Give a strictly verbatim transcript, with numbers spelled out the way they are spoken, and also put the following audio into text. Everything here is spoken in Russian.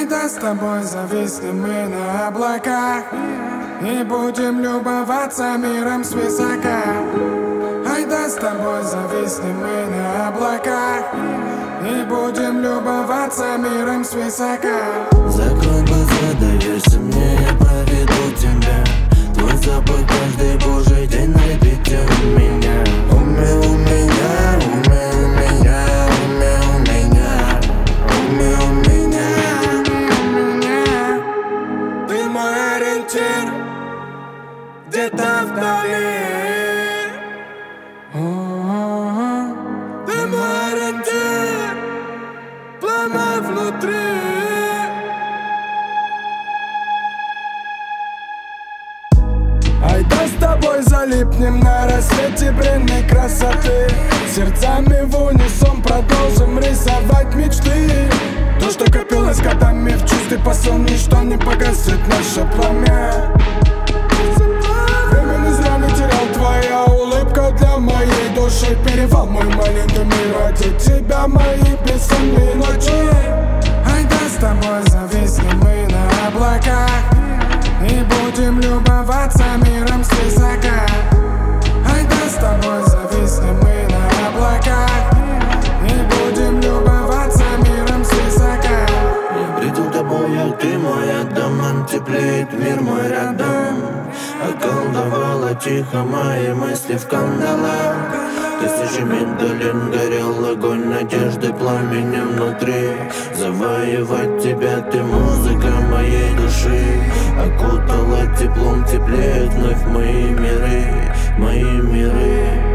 Айда с тобой зависнем мы на облаках и будем любоваться миром свысока. Айда с тобой зависнем мы на облаках и будем любоваться миром свысока. Закрой глаза, доверься мне, я проведу тебя. Твой запах каждый божий день на репите у меня. Уме у меня, уме у меня, уме у меня, уме у меня, У меня ты мой ориентир где-то вдали. О-о-о. Ты мой ориентир, пламя внутри. Айда с тобой залипнем на рассвете бренной красоты. Сердцами в унисон продолжим рисовать мечты. То, что копилось годами в чувстве посыл, ничто не погасит наше пламя. Время не зря не терял, твоя улыбка для моей души. Перевал мой маленький мир, ради тебя мои бессонные ночи. Айда с тобой зависнем мы на облаках и будем любоваться миром свысока. Айда с тобой зависнем мы на облаках и будем любоваться миром свысока. я бредил тобою, ты мой Адам, теплеет мир мой рядом. Околдовала тихо мои мысли в кандалах. Тысячами долин горел огонь надежды пламенем внутри. Завоевать тебя, ты музыка моей души. Окутала теплом, теплеет вновь мои миры, мои миры.